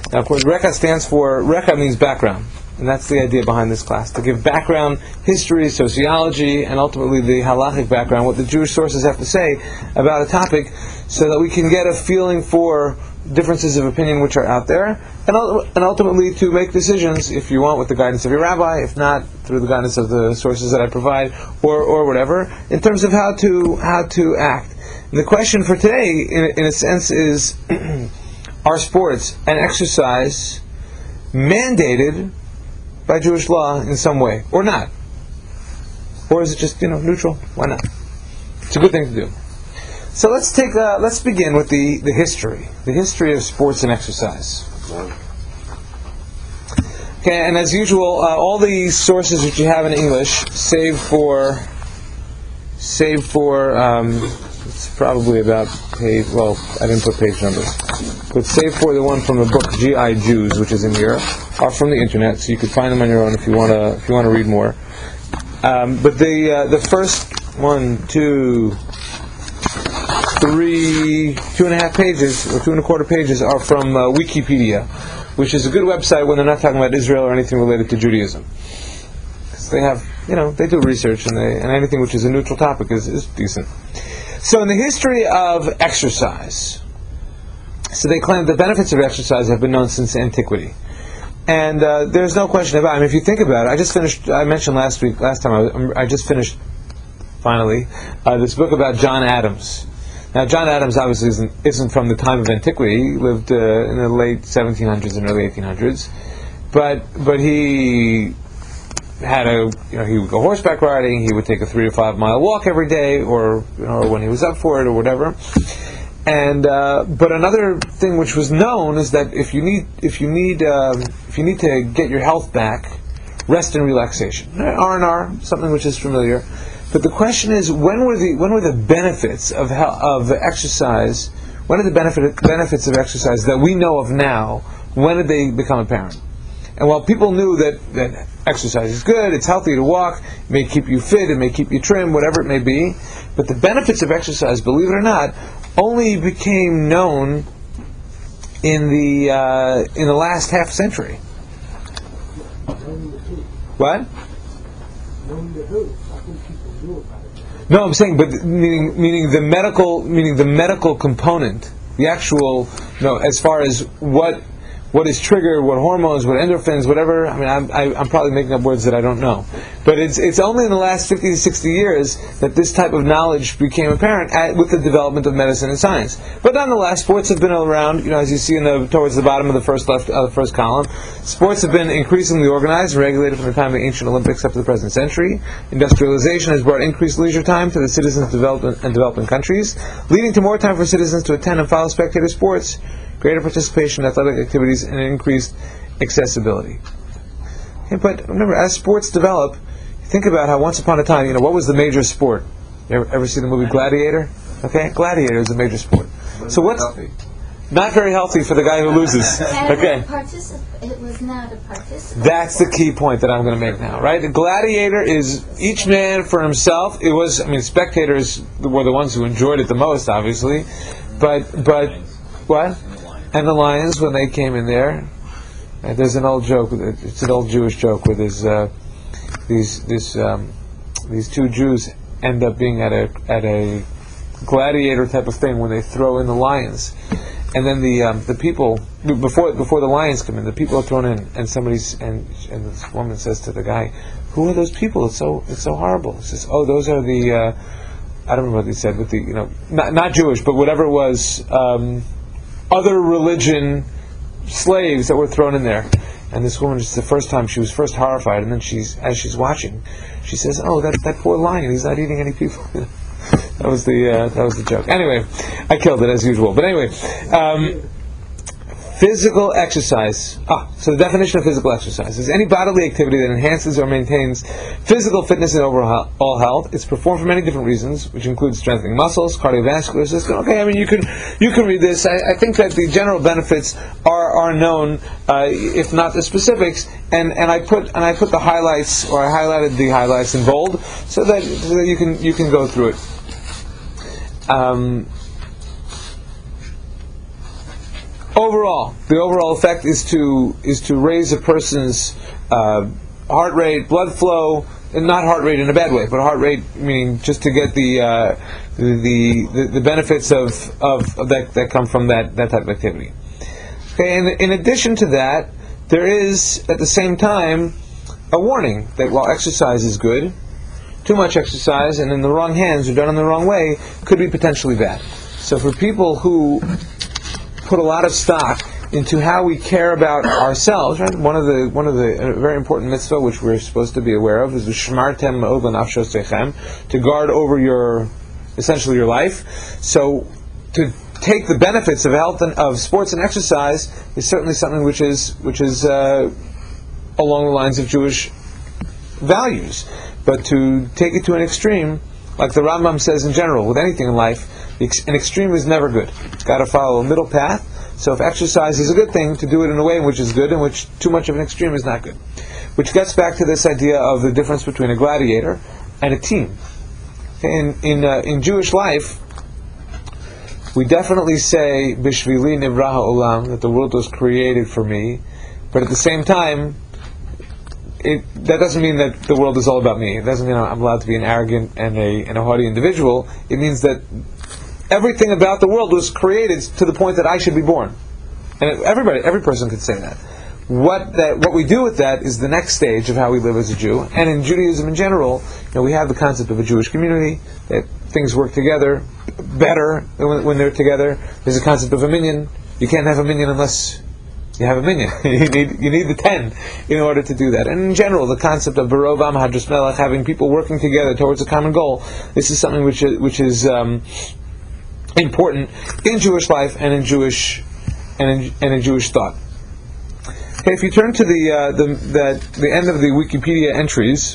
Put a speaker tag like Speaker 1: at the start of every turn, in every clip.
Speaker 1: Now, of course, Reka means background. And that's the idea behind this class, to give background, history, sociology, and ultimately the halachic background, what the Jewish sources have to say about a topic, so that we can get a feeling for differences of opinion which are out there, and ultimately to make decisions, if you want, with the guidance of your rabbi, if not, through the guidance of the sources that I provide, or whatever, in terms of how to act. And the question for today, in a sense, is, are sports and exercise mandated by Jewish law in some way, or not? Or is it just, neutral? Why not? It's a good thing to do. So let's begin with the history of sports and exercise. Okay, and as usual, all the sources which you have in English, save for it's probably about page. Well, I didn't put page numbers, but save for the one from the book G.I. Jews, which is in here, are from the internet, so you could find them on your own if you want to read more. But the first 1, 2, 3, 2.5 pages or 2.25 pages are from Wikipedia, which is a good website when they're not talking about Israel or anything related to Judaism. Because they have, they do research, and anything which is a neutral topic is decent. So in the history of exercise, so they claim the benefits of exercise have been known since antiquity. And there's no question about it. I mean, if you think about it, I mentioned last time, I just finished, finally, this book about John Adams. Now, John Adams obviously isn't from the time of antiquity. He lived in the late 1700s and early 1800s. But he had he would go horseback riding. He would take a 3 to 5 mile walk every day, or when he was up for it, or whatever. And but another thing which was known is that if you need to get your health back, rest and relaxation, R&R, something which is familiar. But the question is, when were the benefits of exercise? When are the benefits of exercise that we know of now? When did they become apparent? And while people knew that exercise is good, it's healthy to walk, it may keep you fit, it may keep you trim, whatever it may be, but the benefits of exercise, believe it or not, only became known in the last half century. What? No, I'm saying, but meaning the medical component, the actual, as far as what is triggered, what hormones, what endorphins, whatever. I mean, I'm probably making up words that I don't know. But it's only in the last 50 to 60 years that this type of knowledge became apparent with the development of medicine and science. But nonetheless, sports have been around. As you see towards the bottom of the first column, sports have been increasingly organized and regulated from the time of the ancient Olympics up to the present century. Industrialization has brought increased leisure time to the citizens of developing countries, leading to more time for citizens to attend and follow spectator sports, greater participation in athletic activities, and increased accessibility. Okay, but remember, as sports develop, think about how once upon a time, what was the major sport? You ever see the movie Gladiator? Okay, Gladiator is a major sport. So what's not very healthy for the guy who loses? Okay,
Speaker 2: it was not a participant.
Speaker 1: That's the key point that I'm going to make now, right? The Gladiator is each man for himself. It was, spectators were the ones who enjoyed it the most, obviously, but what? And the lions, when they came in there, there's an old joke. It's an old Jewish joke where there's these two Jews end up being at a gladiator type of thing when they throw in the lions, and then the people before the lions come in, the people are thrown in, and this woman says to the guy, "Who are those people? It's so horrible." He says, "Oh, those are the I don't remember what they said, but not Jewish, but whatever it was." Other religion slaves that were thrown in there. And this woman, just the first time, she was first horrified, and then as she's watching, she says, "Oh, that poor lion, he's not eating any people." That was the joke. Anyway, I killed it as usual. But anyway, physical exercise. So the definition of physical exercise is any bodily activity that enhances or maintains physical fitness and overall health. It's performed for many different reasons, which include strengthening muscles, cardiovascular system. Okay, you can read this. I think that the general benefits are known, if not the specifics. And I put the highlights, or I highlighted the highlights in bold, so that you can go through it. overall, the overall effect is to raise a person's heart rate, blood flow, and not heart rate in a bad way, but heart rate meaning just to get the benefits of that come from that type of activity. Okay, and in addition to that, there is at the same time a warning that while exercise is good, too much exercise and in the wrong hands or done in the wrong way could be potentially bad. So for people who put a lot of stock into how we care about ourselves, right? One of the very important mitzvah which we're supposed to be aware of is the shmartem ma'od l'nafshosechem, to guard over essentially your life. So to take the benefits of health and of sports and exercise is certainly something which is along the lines of Jewish values. But to take it to an extreme, like the Rambam says in general, with anything in life, an extreme is never good. It's got to follow a middle path. So if exercise is a good thing, to do it in a way in which is good, in which too much of an extreme is not good. Which gets back to this idea of the difference between a gladiator and a team. In Jewish life, we definitely say, Bishvili nivra ha'olam, that the world was created for me, but at the same time, that doesn't mean that the world is all about me. It doesn't mean I'm allowed to be an arrogant and a haughty individual. It means that everything about the world was created to the point that I should be born. And every person could say that. What we do with that is the next stage of how we live as a Jew. And in Judaism in general, we have the concept of a Jewish community, that things work together better when they're together. There's a concept of a minyan. You can't have a minyan unless you have a minyan. you need the 10 in order to do that. And in general, the concept of Barov Am Hadras Melech, having people working together towards a common goal, this is something which is important in Jewish life and in Jewish thought. Okay, if you turn to the end of the Wikipedia entries,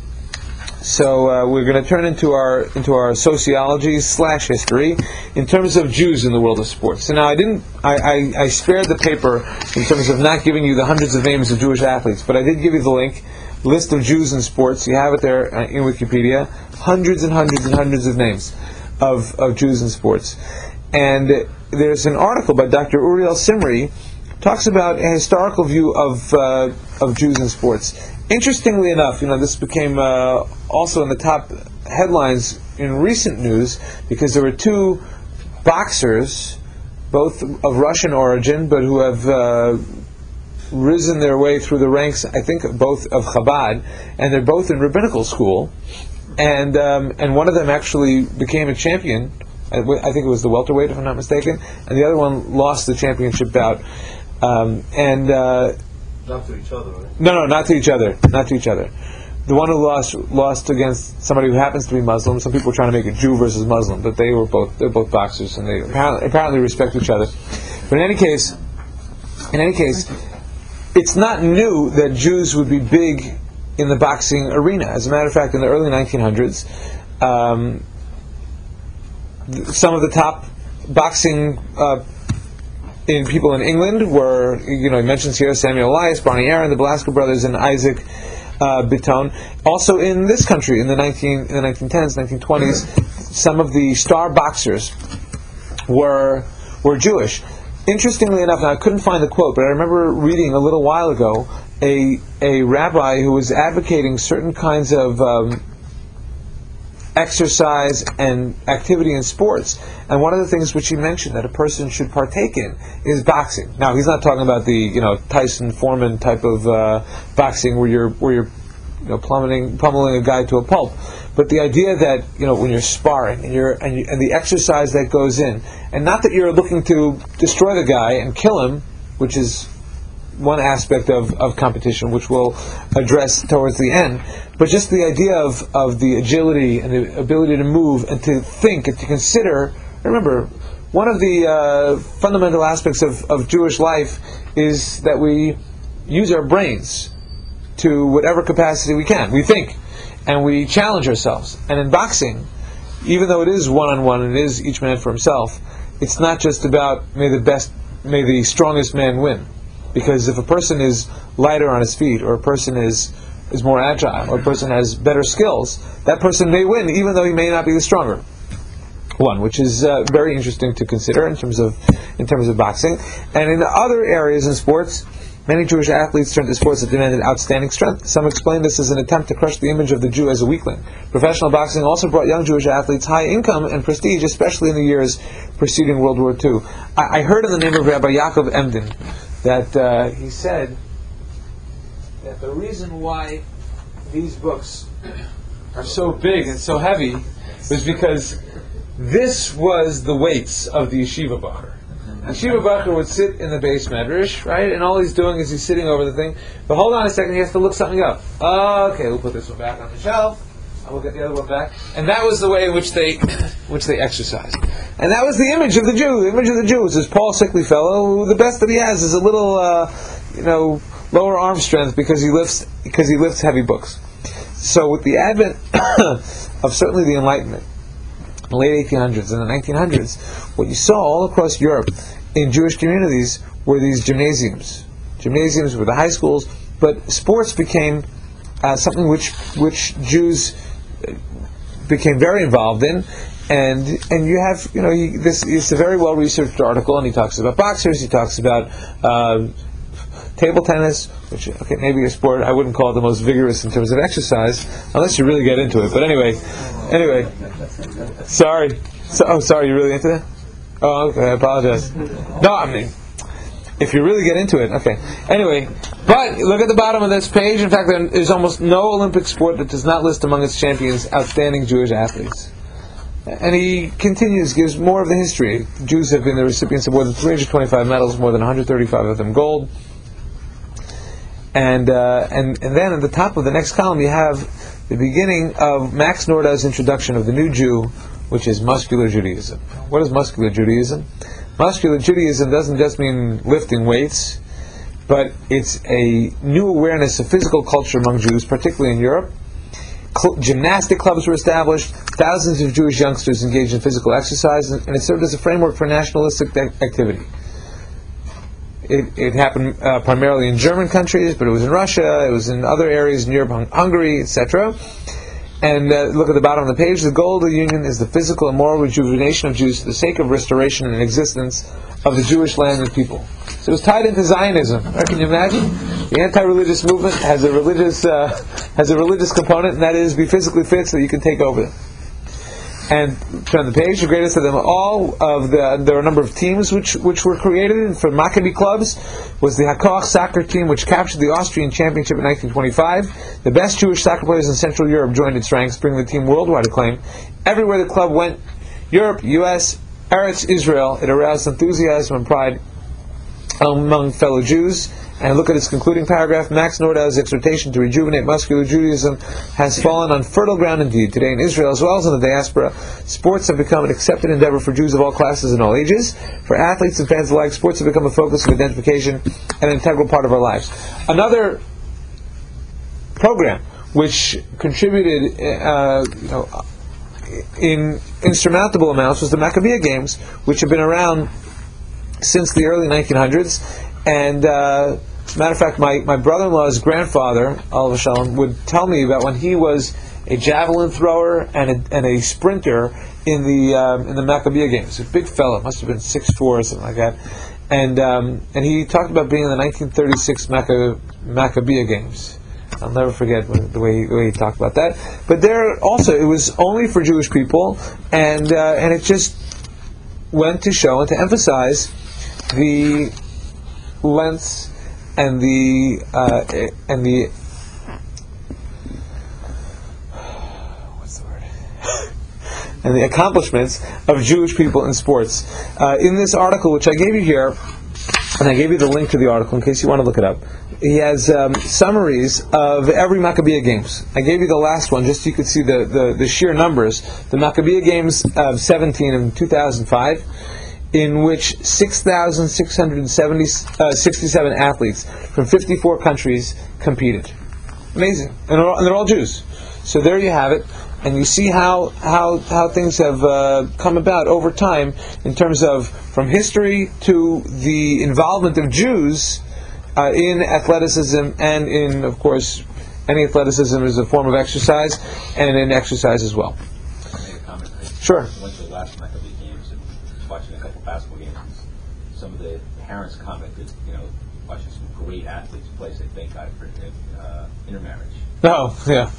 Speaker 1: so we're going to turn into our sociology / history in terms of Jews in the world of sports. So now I spared the paper in terms of not giving you the hundreds of names of Jewish athletes, but I did give you the list of Jews in sports. You have it there in Wikipedia, hundreds and hundreds and hundreds of names of Jews in sports. And there's an article by Dr. Uriel Simri, talks about a historical view of Jews in sports. Interestingly enough, this became also in the top headlines in recent news because there were two boxers, both of Russian origin, but who have risen their way through the ranks, I think, both of Chabad, and they're both in rabbinical school. And one of them actually became a champion. I think it was the welterweight, if I'm not mistaken, and the other one lost the championship bout.
Speaker 3: Not to each other, right?
Speaker 1: No, not to each other. Not to each other. The one who lost against somebody who happens to be Muslim. Some people are trying to make it Jew versus Muslim, but they're both boxers, and they apparently respect each other. But in any case, it's not new that Jews would be big in the boxing arena. As a matter of fact, in the early 1900s, some of the top boxing people in England were, he mentions here Samuel Elias, Barney Aaron, the Belasco brothers, and Isaac Bitton. Also in this country, in the 1910s, 1920s, some of the star boxers were Jewish. Interestingly enough, now I couldn't find the quote, but I remember reading a little while ago a rabbi who was advocating certain kinds of exercise and activity in sports, and one of the things which he mentioned that a person should partake in is boxing. Now he's not talking about the Tyson Foreman type of boxing where you're pummeling a guy to a pulp, but the idea that when you're sparring and the exercise that goes in, and not that you're looking to destroy the guy and kill him, which is one aspect of competition, which we'll address towards the end, but just the idea of the agility and the ability to move and to think and to consider. Remember, one of the fundamental aspects of Jewish life is that we use our brains to whatever capacity we can. We think, and we challenge ourselves. And in boxing, even though it is one-on-one and it is each man for himself, it's not just about may the strongest man win. Because if a person is lighter on his feet, or a person is more agile, or a person has better skills, that person may win, even though he may not be the stronger. one, which is very interesting to consider in terms of boxing. And in other areas in sports, many Jewish athletes turned to sports that demanded outstanding strength. Some explain this as an attempt to crush the image of the Jew as a weakling. Professional boxing also brought young Jewish athletes high income and prestige, especially in the years preceding World War II. I heard in the name of Rabbi Yaakov Emden that he said that the reason why these books are so big and so heavy was because this was the weights of the yeshiva bacher. The yeshiva bacher would sit in the base medrash, right, and all he's doing is he's sitting over the thing. But hold on a second, he has to look something up. Okay, we'll put this one back on the shelf, and we'll get the other one back. And that was the way in which they exercised. And that was the image of the Jew. The image of the Jew is this tall, sickly fellow who the best that he has is a little, lower arm strength because he lifts heavy books. So with the advent of certainly the Enlightenment, in the late 1800s and the 1900s, what you saw all across Europe in Jewish communities were these gymnasiums. Gymnasiums were the high schools, but sports became something which Jews became very involved in. And you have, this is a very well researched article, and he talks about boxers, he talks about table tennis, which maybe a sport I wouldn't call it the most vigorous in terms of exercise, unless you really get into it. But anyway, sorry. Sorry, you're really into that? Oh, okay, I apologize. No, I mean, if you really get into it, okay. Anyway, but look at the bottom of this page. In fact, there's almost no Olympic sport that does not list among its champions outstanding Jewish athletes. And he continues, gives more of the history. Jews have been the recipients of more than 325 medals, more than 135 of them gold. And then at the top of the next column you have the beginning of Max Nordau's introduction of the new Jew, which is muscular Judaism. What is muscular Judaism? Muscular Judaism doesn't just mean lifting weights, but it's a new awareness of physical culture among Jews, particularly in Europe. Gymnastic clubs were established, thousands of Jewish youngsters engaged in physical exercise, and it served as a framework for nationalistic activity. It happened primarily in German countries, but it was in Russia, it was in other areas in Europe, Hungary, etc. And look at the bottom of the page. The goal of the Union is the physical and moral rejuvenation of Jews for the sake of restoration and existence of the Jewish land and people. So it was tied into Zionism. Can you imagine? The anti-religious movement has a religious component, and that is be physically fit so that you can take over them. And turn the page. The greatest of them all, there are a number of teams which were created. And for Maccabi clubs was the Hakoach soccer team, which captured the Austrian championship in 1925. The best Jewish soccer players in Central Europe joined its ranks, bringing the team worldwide acclaim. Everywhere the club went, Europe, U.S., Eretz, Israel, it aroused enthusiasm and pride among fellow Jews. And look at its concluding paragraph. Max Nordau's exhortation to rejuvenate muscular Judaism has fallen on fertile ground indeed. Today in Israel, as well as in the diaspora, sports have become an accepted endeavor for Jews of all classes and all ages. For athletes and fans alike, sports have become a focus of identification and an integral part of our lives. Another program which contributed in insurmountable amounts was the Maccabiah Games, which have been around since the early 1900s. And matter of fact, my brother-in-law's grandfather, Oliver Shalom, would tell me about when he was a javelin thrower and a sprinter in the Maccabiah Games. A big fellow, must have been 6'4" or something like that. And he talked about being in the 1936 Maccabiah Games. I'll never forget the way he talked about that. But there also, it was only for Jewish people, and it just went to show and to emphasize the lengths and the and the accomplishments of Jewish people in sports. In this article, which I gave you here, and I gave you the link to the article in case you want to look it up, he has summaries of every Maccabiah Games. I gave you the last one just so you could see the sheer numbers. The Maccabiah Games of 17 in 2005, in which 6,667 athletes from 54 countries competed. Amazing. And they're all Jews. So there you have it. And you see how things have come about over time in terms of from history to the involvement of Jews in athleticism and in, of course, any athleticism is a form of exercise and in exercise as well. Sure.
Speaker 3: I went to the last night of the games and was watching a couple basketball games. And some of the parents commented, watching some great athletes play, they thank God for intermarriage.
Speaker 1: Oh, yeah.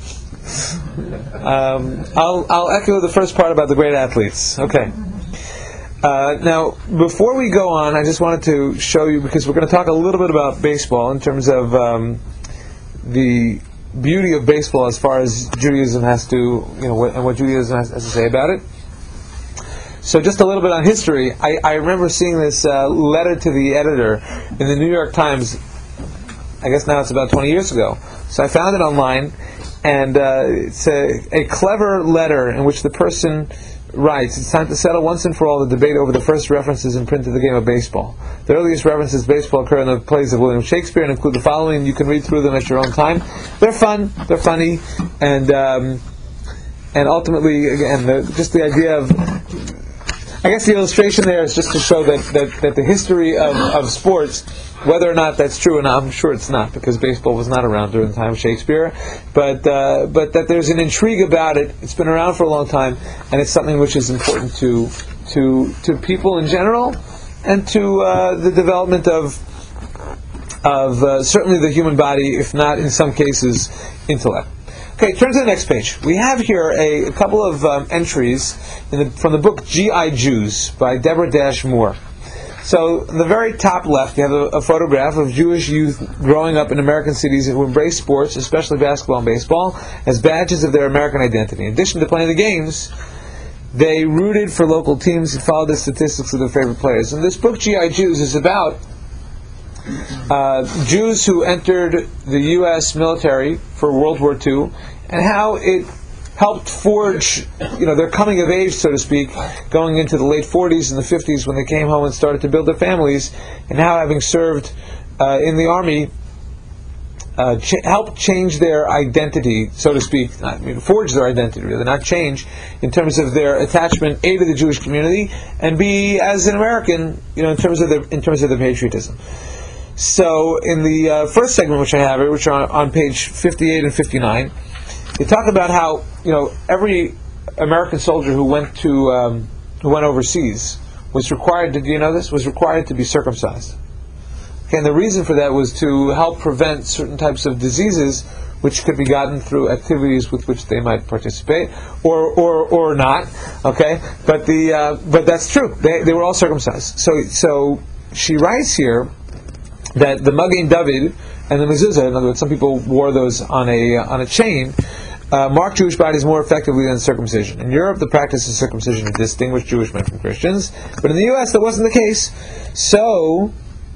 Speaker 1: I'll echo the first part about the great athletes. Okay. Now, before we go on, I just wanted to show you, because we're going to talk a little bit about baseball in terms of the beauty of baseball as far as Judaism has to, and what Judaism has to say about it. So just a little bit on history. I remember seeing this letter to the editor in the New York Times. I guess now it's about 20 years ago. So I found it online, and it's a clever letter in which the person writes, "It's time to settle once and for all the debate over the first references in print to the game of baseball. The earliest references to baseball occur in the plays of William Shakespeare and include the following. You can read through them at your own time. They're fun, they're funny, and ultimately, again, just the idea of, I guess the illustration there is just to show that the history of sports, whether or not that's true, and I'm sure it's not, because baseball was not around during the time of Shakespeare, but that there's an intrigue about it. It's been around for a long time, and it's something which is important to people in general, and to the development of certainly the human body, if not in some cases intellect. Okay, turn to the next page. We have here a couple of entries from the book G.I. Jews by Deborah Dash Moore. So, on the very top left, you have a photograph of Jewish youth growing up in American cities who embrace sports, especially basketball and baseball, as badges of their American identity. In addition to playing the games, they rooted for local teams and followed the statistics of their favorite players. And this book, G.I. Jews, is about Jews who entered the U.S. military for World War II, and how it helped forge, their coming of age, so to speak, going into the late 40s and the 50s when they came home and started to build their families, and how having served in the army helped change their identity, so to speak, forge their identity, really, not change, in terms of their attachment, A, to the Jewish community, and B, as an American, in terms of their patriotism. So, in the first segment, which I have here, which are on page 58 and 59, they talk about how every American soldier who went overseas was required to, was required to be circumcised. Okay, and the reason for that was to help prevent certain types of diseases which could be gotten through activities with which they might participate, or not. Okay, but that's true. They were all circumcised. So she writes here that the Magen David and the mezuzah, in other words, some people wore those on a chain, mark Jewish bodies more effectively than circumcision. In Europe, the practice of circumcision had distinguished Jewish men from Christians, but in the U.S., that wasn't the case. So,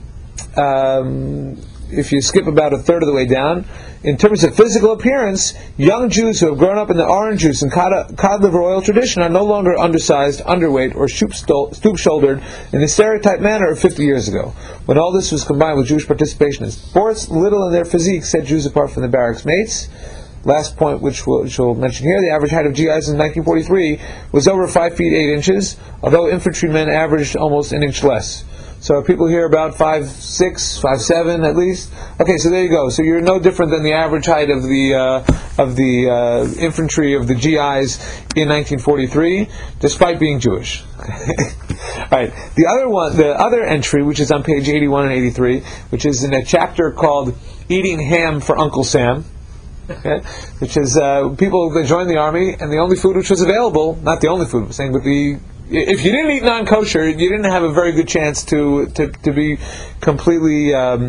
Speaker 1: if you skip about a third of the way down, in terms of physical appearance, young Jews who have grown up in the orange juice and cod liver oil tradition are no longer undersized, underweight, or stoop-shouldered in the stereotyped manner of 50 years ago. When all this was combined with Jewish participation in sports, little in their physique set Jews apart from their barracks mates. Last point, which we'll mention here, the average height of GIs in 1943 was over 5 feet 8 inches, although infantrymen averaged almost an inch less. So are people here about 5'6", 5'7", at least? Okay, so there you go. So you're no different than the average height of the infantry of the GIs in 1943, despite being Jewish. All right. The other entry, which is on page 81 and 83, which is in a chapter called "Eating Ham for Uncle Sam." Okay, which is people that joined the army, and the only food which was available, not the only food, I'm saying, but if you didn't eat non-kosher, you didn't have a very good chance to be completely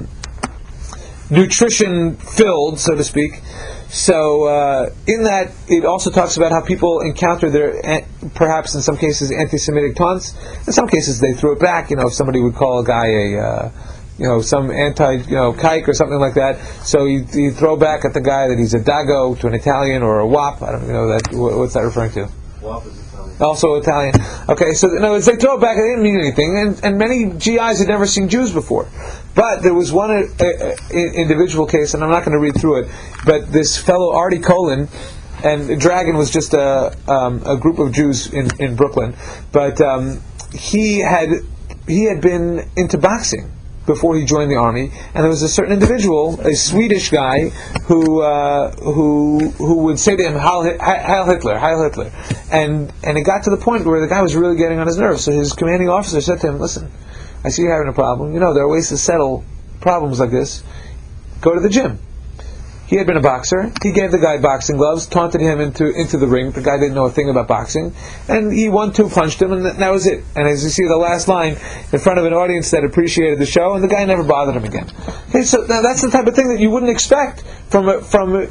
Speaker 1: nutrition-filled, so to speak. So in that, it also talks about how people encounter their, perhaps in some cases, anti-Semitic taunts. In some cases, they threw it back. If somebody would call a guy some kike or something like that. So you throw back at the guy that he's a dago to an Italian, or a wop. I don't know that. What's that referring to?
Speaker 3: Wop is Italian.
Speaker 1: Also Italian. Okay, so in other words, they throw it back. It didn't mean anything, and many GIs had never seen Jews before. But there was one individual case, and I'm not going to read through it. But this fellow Artie Colin, and Dragon was just a group of Jews in Brooklyn, but he had been into boxing. before he joined the army, and there was a certain individual, a Swedish guy, who would say to him, Heil Hitler, Heil Hitler. And it got to the point where the guy was really getting on his nerves. So his commanding officer said to him, listen, I see you're having a problem. You know, there are ways to settle problems like this. Go to the gym. He had been a boxer. He gave the guy boxing gloves, taunted him into the ring. The guy didn't know a thing about boxing. And he 1-2 punched him, and that was it. And as you see the last line, in front of an audience that appreciated the show, and the guy never bothered him again. Okay, so now that's the type of thing that you wouldn't expect from the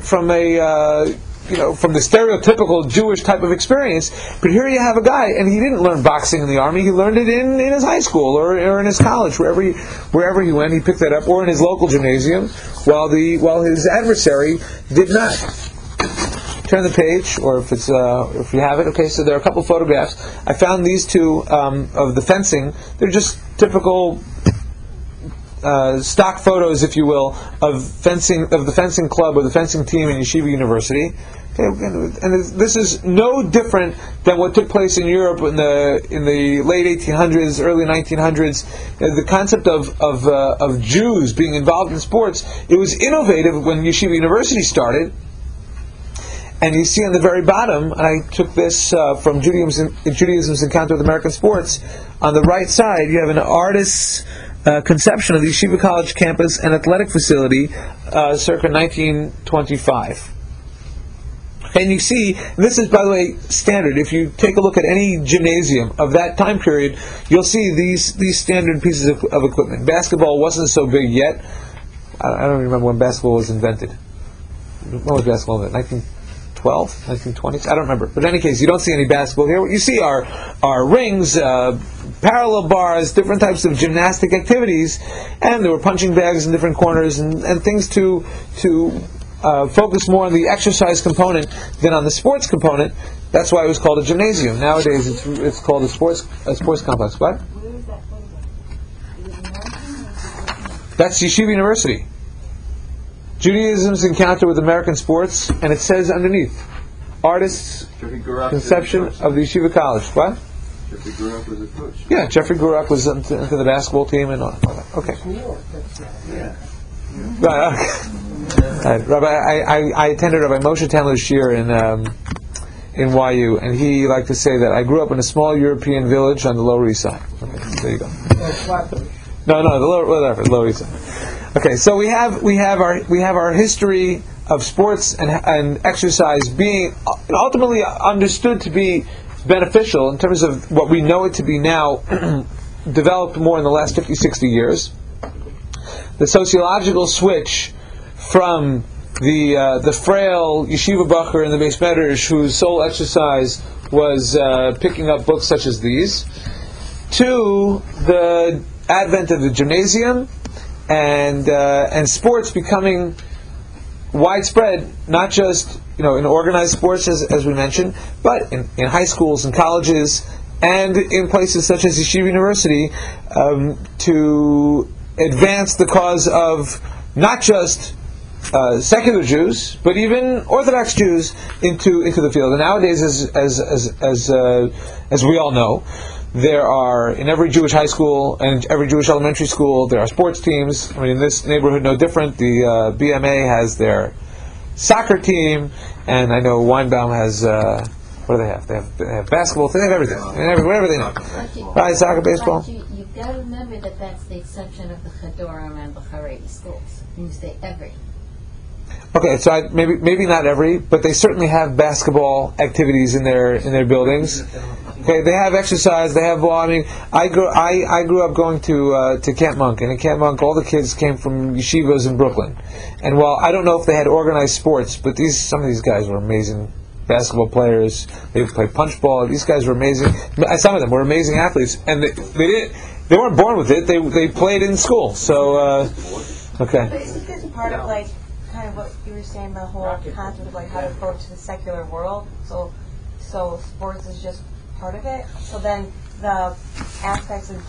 Speaker 1: stereotypical Jewish type of experience. But here you have a guy, and he didn't learn boxing in the army. He learned it in his high school or in his college, wherever he went. He picked that up, or in his local gymnasium, while his adversary did not. Turn the page, or if you have it. Okay, so there are a couple photographs. I found these two of the fencing. They're just typical stock photos, if you will, of the fencing club or the fencing team in Yeshiva University. Okay, and this is no different than what took place in Europe in the late 1800s, early 1900s. The concept of Jews being involved in sports, it was innovative when Yeshiva University started. And you see on the very bottom, and I took this from Judaism's Encounter with American Sports. On the right side, you have an artist's conception of the Yeshiva College campus and athletic facility, circa 1925. And you see, this is, by the way, standard. If you take a look at any gymnasium of that time period, you'll see these standard pieces of equipment. Basketball wasn't so big yet. I don't remember when basketball was invented. When was basketball invented? 1912? 1920s? I don't remember. But in any case, you don't see any basketball here. What you see are rings, parallel bars, different types of gymnastic activities, and there were punching bags in different corners and things to focus more on the exercise component than on the sports component. That's why it was called a gymnasium. Nowadays, it's called a sports complex. What?
Speaker 2: Where is that photograph?
Speaker 1: That's Yeshiva University. Judaism's Encounter with American Sports, and it says underneath, artist's conception of the Yeshiva College. What?
Speaker 4: Jeffrey Guruk was a coach.
Speaker 1: Yeah, Jeffrey Guruk was into the basketball team and all that. Okay.
Speaker 4: Yeah.
Speaker 1: Right, okay. Rabbi, I attended Rabbi Moshe Tandler's shir in YU, and he liked to say that I grew up in a small European village on the Lower East Side. Okay, there you go. No, the Lower East Side. Okay, so we have our history of sports and exercise being ultimately understood to be beneficial in terms of what we know it to be now, developed more in the last 50, 60 years. The sociological switch from the frail yeshiva bacher in the Beis Medrash whose sole exercise was picking up books such as these, to the advent of the gymnasium and sports becoming widespread, not just in organized sports as we mentioned, but in high schools and colleges and in places such as Yeshiva University, to advance the cause of not just secular Jews, but even Orthodox Jews into the field. And nowadays, as we all know, there are, in every Jewish high school and every Jewish elementary school, there are sports teams. I mean, in this neighborhood, no different. The BMA has their soccer team, and I know Weinbaum has, what do they have? They have basketball, they have everything. Whatever they know. Right, soccer, baseball.
Speaker 2: But you've got to remember that that's the exception of the Chadorim and the Haredi schools. You say every.
Speaker 1: Okay, so maybe not every, but they certainly have basketball activities in their buildings. Okay, they have exercise. They have ball. I mean, I grew up going to Camp Monk, and in Camp Monk, all the kids came from yeshivas in Brooklyn. And while I don't know if they had organized sports, but some of these guys were amazing basketball players. They played punch ball. These guys were amazing. Some of them were amazing athletes, and they weren't born with it. They played in school. So okay.
Speaker 5: But isn't this part of kind of what you were saying, the whole concept of how to approach the secular world? So sports is just part of it. So then the aspects of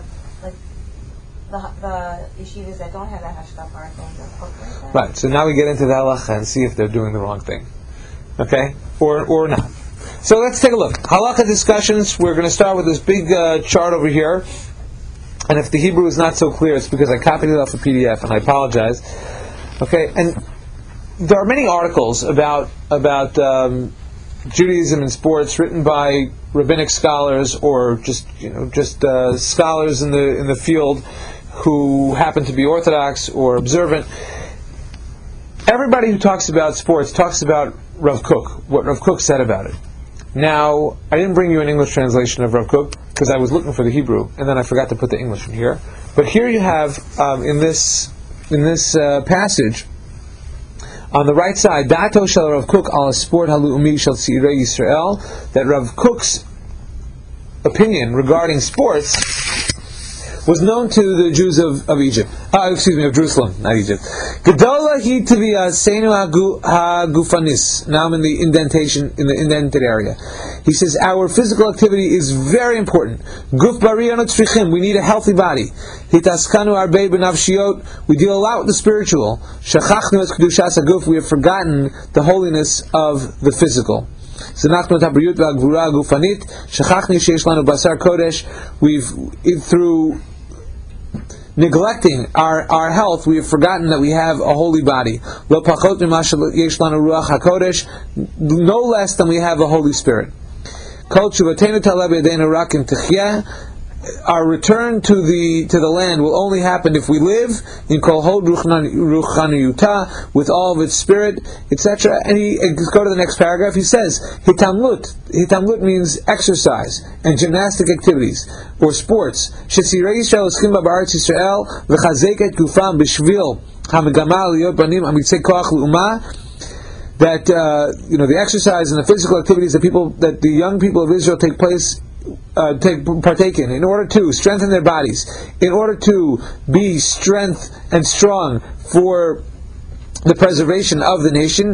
Speaker 5: the yeshivas that don't have that hashkafa are going to incorporate that.
Speaker 1: Right. So now we get into the halacha and see if they're doing the wrong thing, okay, or not. So let's take a look. Halacha discussions. We're going to start with this big chart over here. And if the Hebrew is not so clear, it's because I copied it off a PDF, and I apologize. Okay, and there are many articles about Judaism and sports written by rabbinic scholars or just scholars in the field who happen to be Orthodox or observant. Everybody who talks about sports talks about Rav Kook, what Rav Kook said about it. Now, I didn't bring you an English translation of Rav Kook because I was looking for the Hebrew, and then I forgot to put the English in here. But here you have in this passage on the right side, Dato shel Rav Kook al sport halu'umi shel tzirei Yisrael, that Rav Kook's opinion regarding sports was known to the Jews of Egypt. Of Jerusalem, not Egypt. Gedola hi tiviyasenu hagufanis. Now I'm in the indented area. He says our physical activity is very important. Guf bariyanu tzrichim. We need a healthy body. Hitaskanu arbei b'nafshiot. We deal a lot with the spiritual. Shachachnu es kedushas haguf. We have forgotten the holiness of the physical. We've, through neglecting our health, we have forgotten that we have a holy body. No less than we have a Holy Spirit. Our return to the land will only happen if we live in kol hod ruchaniyuta, with all of its spirit, etc. And go to the next paragraph. He says hitamlut. Hitamlut means exercise and gymnastic activities or sports. Shetzirei Yisrael eskim ba'aretz Yisrael v'chazeket gufam b'shvil hamegama liyot banim amitzei koach l'umah. That the exercise and the physical activities that the young people of Israel partake in order to strengthen their bodies, in order to be strength and strong for the preservation of the nation.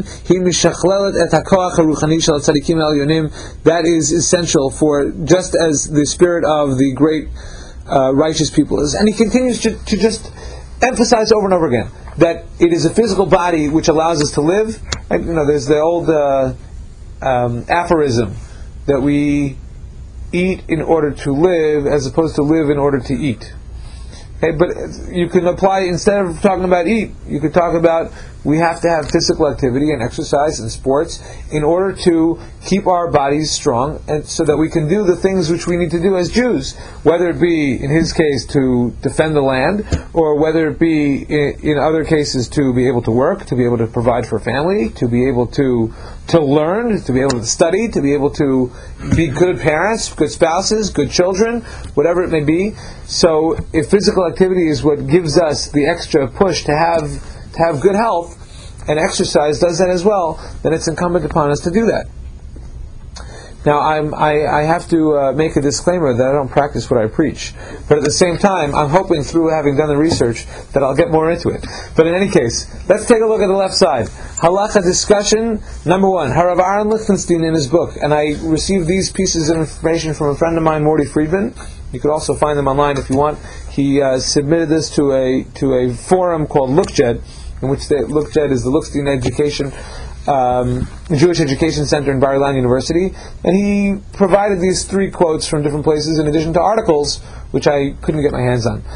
Speaker 1: That is essential for, just as the spirit of the great righteous people is. And he continues to just emphasize over and over again that it is a physical body which allows us to live. There's the old aphorism that we eat in order to live as opposed to live in order to eat. Okay, but you can apply, instead of talking about eat, you could talk about we have to have physical activity and exercise and sports in order to keep our bodies strong, and so that we can do the things which we need to do as Jews, whether it be, in his case, to defend the land, or whether it be, in other cases, to be able to work, to be able to provide for a family, to be able to learn, to be able to study, to be able to be good parents, good spouses, good children, whatever it may be. So if physical activity is what gives us the extra push to have good health, and exercise does that as well, then it's incumbent upon us to do that. Now, I have to make a disclaimer that I don't practice what I preach. But at the same time, I'm hoping through having done the research that I'll get more into it. But in any case, let's take a look at the left side. Halacha discussion, number 1. Harav Aaron Lichtenstein in his book, and I received these pieces of information from a friend of mine, Morty Friedman. You could also find them online if you want. He submitted this to a forum called LookJed, in which LookJed is the Lichtenstein Education Jewish Education Center in Bar Ilan University, and he provided these 3 quotes from different places in addition to articles which I couldn't get my hands on.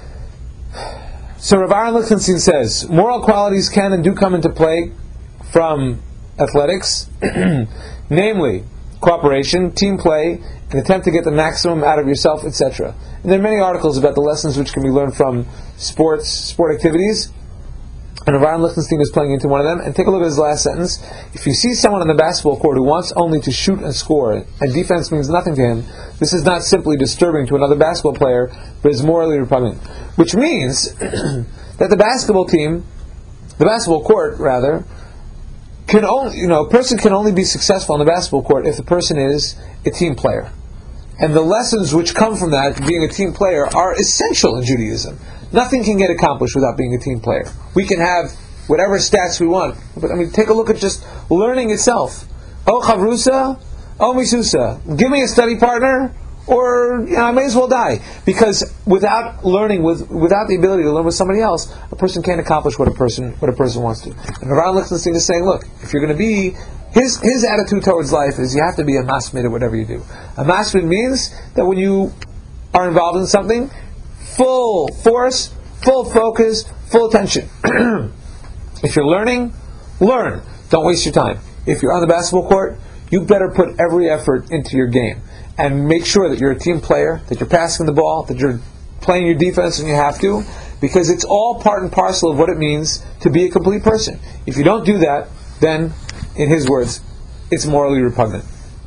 Speaker 1: So Rav Aaron Lichtenstein says, moral qualities can and do come into play from athletics, namely cooperation, team play, an attempt to get the maximum out of yourself, etc. And there are many articles about the lessons which can be learned from sport activities. And Rav Aaron Lichtenstein is playing into one of them. And take a look at his last sentence. If you see someone on the basketball court who wants only to shoot and score, and defense means nothing to him, this is not simply disturbing to another basketball player, but is morally repugnant. Which means that the basketball court, can only, a person can only be successful on the basketball court if the person is a team player. And the lessons which come from that, being a team player, are essential in Judaism. Nothing can get accomplished without being a team player. We can have whatever stats we want, but take a look at just learning itself. Oh chavrusa, oh misusa. Give me a study partner, or I may as well die. Because without learning, without the ability to learn with somebody else, a person can't accomplish what a person wants to. And Rav Lichtenstein is saying, look, if you're going to be his attitude towards life is you have to be a masmid at whatever you do. A masmid means that when you are involved in something, full force, full focus, full attention. If you're learning, learn. Don't waste your time. If you're on the basketball court, you better put every effort into your game and make sure that you're a team player, that you're passing the ball, that you're playing your defense when you have to, because it's all part and parcel of what it means to be a complete person. If you don't do that, then, in his words, it's morally repugnant.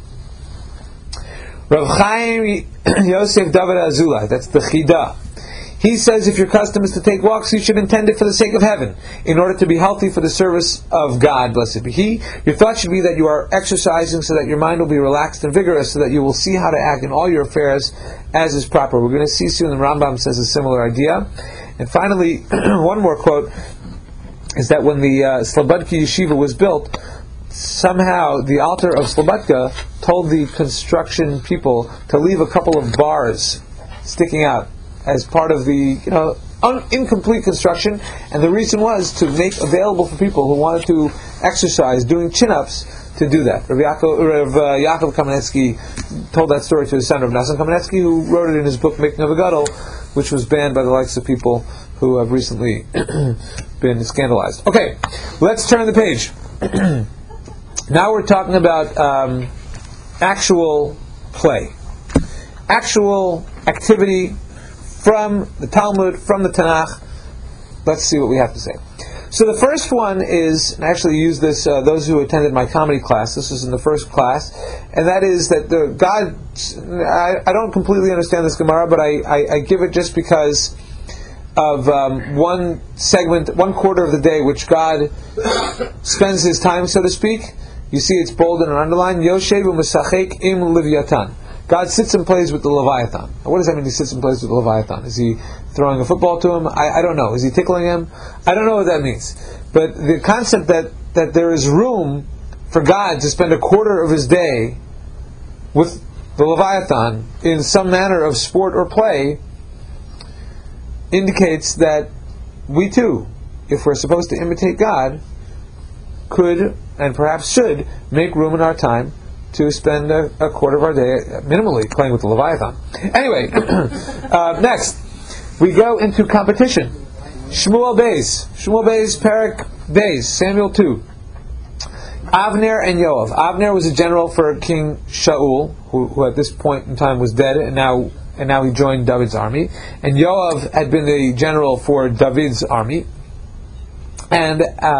Speaker 1: Rav Chaim Yosef David Azulai, that's the Chida. He says if your custom is to take walks, you should intend it for the sake of heaven, in order to be healthy for the service of God, blessed be He. Your thought should be that you are exercising so that your mind will be relaxed and vigorous, so that you will see how to act in all your affairs as is proper. We're going to see soon the Rambam says a similar idea. And finally, one more quote is that when the Slobodka Yeshiva was built, somehow the altar of Slobodka told the construction people to leave a couple of bars sticking out as part of the incomplete construction, and the reason was to make available for people who wanted to exercise doing chin-ups to do that. Rav Yaakov Kamenetsky told that story to his son, Rav Nassim Kamenetsky, who wrote it in his book Making of a Gadol, which was banned by the likes of people who have recently been scandalized. Okay, let's turn the page. Now we're talking about actual play, actual activity from the Talmud, from the Tanakh. Let's see what we have to say. So the first one is, and I actually use this, those who attended my comedy class, this was in the first class, and that is that I don't completely understand this Gemara, but I give it just because of one quarter of the day which God spends His time, so to speak. You see it's bold and underlined, Yoshev u'Mesachek im Leviathan. God sits and plays with the Leviathan. What does that mean, He sits and plays with the Leviathan? Is He throwing a football to him? I don't know. Is He tickling him? I don't know what that means. But the concept that there is room for God to spend a quarter of His day with the Leviathan in some manner of sport or play indicates that we too, if we're supposed to imitate God, could and perhaps should make room in our time to spend a quarter of our day minimally playing with the Leviathan. Anyway, next we go into competition. Shmuel Beis, Perek Beis, Samuel 2. Avner and Yoav. Avner was a general for King Shaul, who at this point in time was dead, and now he joined David's army. And Yoav had been the general for David's army. And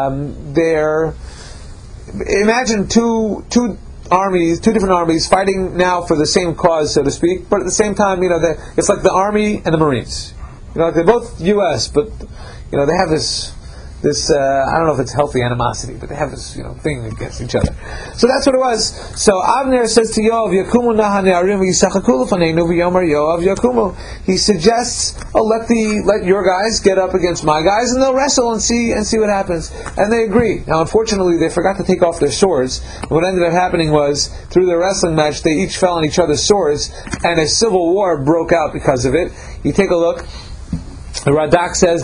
Speaker 1: imagine two different armies fighting now for the same cause, so to speak, but at the same time, it's like the Army and the Marines. They're both U.S., but they have this I don't know if it's healthy animosity, but they have this thing against each other. So that's what it was. So Avner says to Yoav, Yakumu naha ne'arim v'yisachaku lefaneinu v'yomer Yoav Yakumu. He suggests, let your guys get up against my guys, and they'll wrestle and see what happens. And they agree. Now, unfortunately, they forgot to take off their swords. And what ended up happening was, through the wrestling match, they each fell on each other's swords, and a civil war broke out because of it. You take a look. The Radak says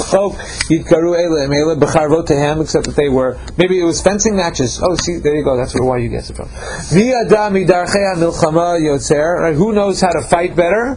Speaker 1: except that they were, maybe it was fencing matches. Oh, see, there you go. That's why you get it from. Right? Who knows how to fight better?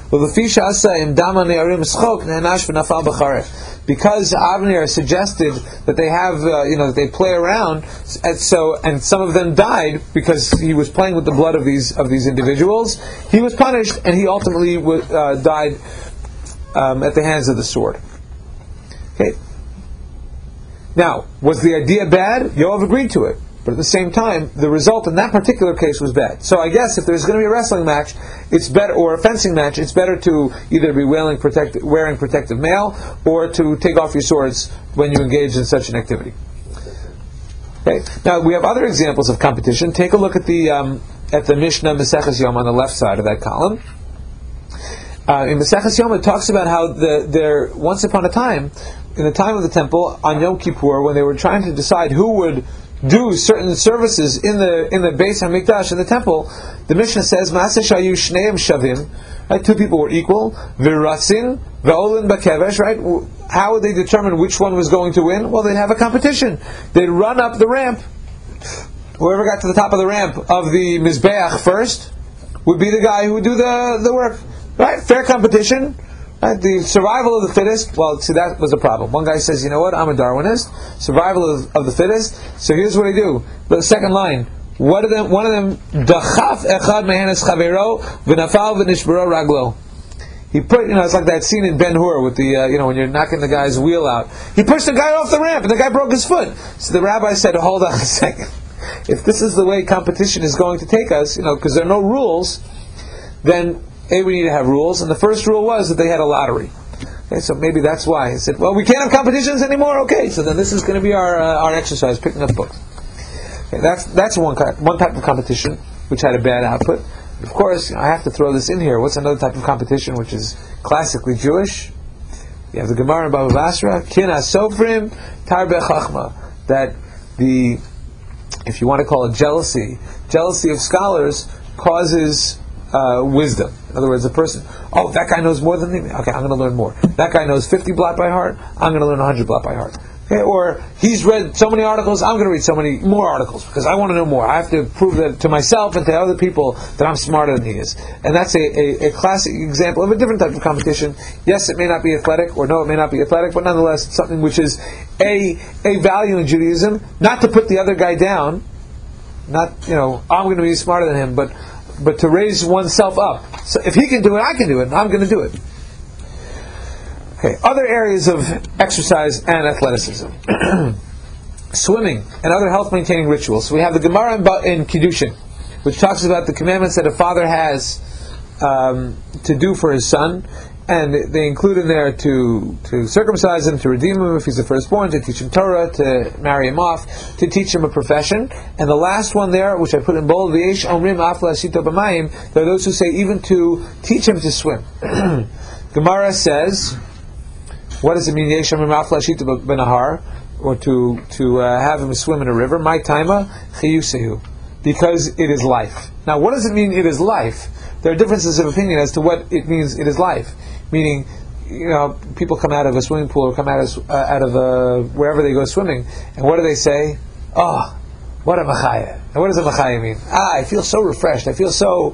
Speaker 1: Because Avner suggested that they have, that they play around, and some of them died because he was playing with the blood of these individuals. He was punished, and he ultimately died at the hands of the sword. Okay. Now, was the idea bad? Yoav agreed to it, but at the same time, the result in that particular case was bad. So I guess if there's going to be a wrestling match, it's better, or a fencing match, it's better to either be wearing protective mail or to take off your swords when you engage in such an activity. Okay. Now we have other examples of competition. Take a look at the Mishnah Maseches Yom on the left side of that column. In Maseches Yom, it talks about how there once upon a time, in the time of the temple on Yom Kippur, when they were trying to decide who would do certain services in the Beis Hamikdash, in the temple, the Mishnah says, "Maaseh shayu shneim shavim." Right, two people were equal. V'ratzin v'olin b'kevesh. Right, how would they determine which one was going to win? Well, they'd have a competition. They'd run up the ramp. Whoever got to the top of the ramp of the Mizbeach first would be the guy who would do the work. Right, fair competition. Right? The survival of the fittest, well, see, that was a problem. One guy says, you know what, I'm a Darwinist, survival of the fittest, so here's what I do. The second line, one of them, dachaf echad mehenes chavero, v'nafal v'nishbero raglo. He put, it's like that scene in Ben-Hur with the, when you're knocking the guy's wheel out. He pushed the guy off the ramp, and the guy broke his foot. So the rabbi said, hold on a second. If this is the way competition is going to take us, because there are no rules, then we need to have rules, and the first rule was that they had a lottery. Okay, so maybe that's why. He said, well, we can't have competitions anymore? Okay, so then this is going to be our exercise, picking up books. Okay, that's one type of competition, which had a bad output. Of course, I have to throw this in here. What's another type of competition, which is classically Jewish? You have the Gemara in Baba Basra, Kin HaSofrim, Tarbe Chachma, that if you want to call it jealousy of scholars causes wisdom. In other words, a person, that guy knows more than me. Okay, I'm going to learn more. That guy knows 50 blot by heart. I'm going to learn 100 blot by heart. Okay, or he's read so many articles. I'm going to read so many more articles because I want to know more. I have to prove that to myself and to other people that I'm smarter than he is. And that's a classic example of a different type of competition. Yes, it may not be athletic, or no, it may not be athletic, but nonetheless, it's something which is a value in Judaism. Not to put the other guy down. Not I'm going to be smarter than him, but to raise oneself up. So if he can do it, I can do it, and I'm going to do it. Okay, other areas of exercise and athleticism. Swimming and other health-maintaining rituals. So we have the Gemara in Kiddushin, which talks about the commandments that a father has to do for his son, and they include in there to circumcise him, to redeem him if he's the firstborn, to teach him Torah, to marry him off, to teach him a profession. And the last one there, which I put in bold, V'yesh omrim af la'ashito b'mayim, there are those who say even to teach him to swim. Gemara says, what does it mean, Yesh omrim af la'ashito b'nahar, or to have him swim in a river? My taima chiyusehu, because it is life. Now, what does it mean, it is life? There are differences of opinion as to what it means, it is life. Meaning, people come out of a swimming pool or come out of wherever they go swimming, and what do they say? Oh, what a machaya. And what does a machaya mean? I feel so refreshed. I feel so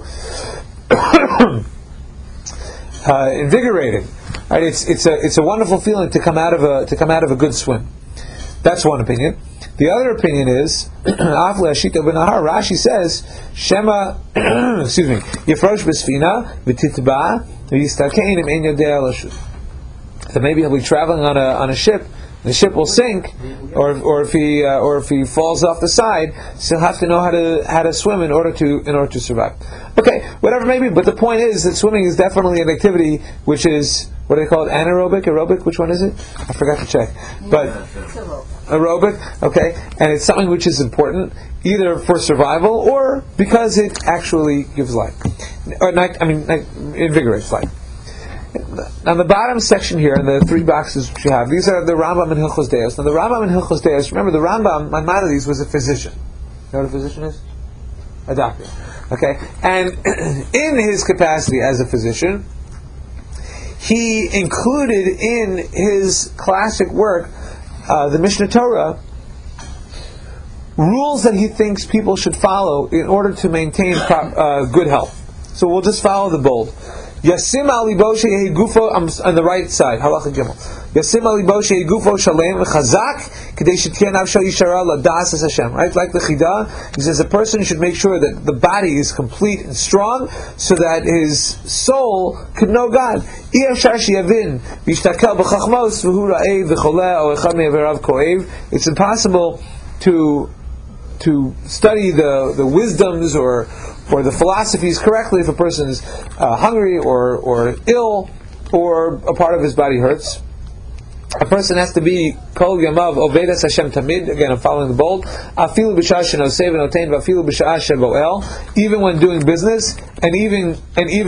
Speaker 1: invigorated. Right? It's a wonderful feeling to come out of a good swim. That's one opinion. The other opinion is, Rashi says, Shema, Yifrosh b'sfina v'titba v'yistakein im ein yodea lashut. That maybe he'll be traveling on a ship, the ship will sink, or if he falls off the side, so he'll have to know how to swim in order to survive. Okay, whatever maybe, but the point is that swimming is definitely an activity which is, what do they call it, anaerobic, aerobic, which one is it? I forgot to check. But aerobic, okay, and it's something which is important either for survival or because it actually gives life, or invigorates life. On the bottom section here, in the three boxes which you have, these are the Rambam and Hilchos Deos. Now the Rambam and Hilchos Deos, remember the Rambam, Maimonides, was a physician. You know what a physician is? A doctor. Okay, and in his capacity as a physician, he included in his classic work, the Mishnah Torah, rules that he thinks people should follow in order to maintain good health. So we'll just follow the bold. Yasim ali boshe gufo on the right side. Halacha Gimel. Yasim ali boshe gufo shalem chazak kadei shetien nafsho yishara ladas es Hashem. Right, like the Chida, he says a person should make sure that the body is complete and strong, so that his soul could know God. It's impossible to study the wisdoms or the philosophies correctly if a person is hungry or ill or a part of his body hurts. A person has to be kol yamav ovedas Hashem tamid. Again, I'm following the bold. Afilu b'shah shenosei v'notein v'afilu b'shah shegoel. Even when doing business, and even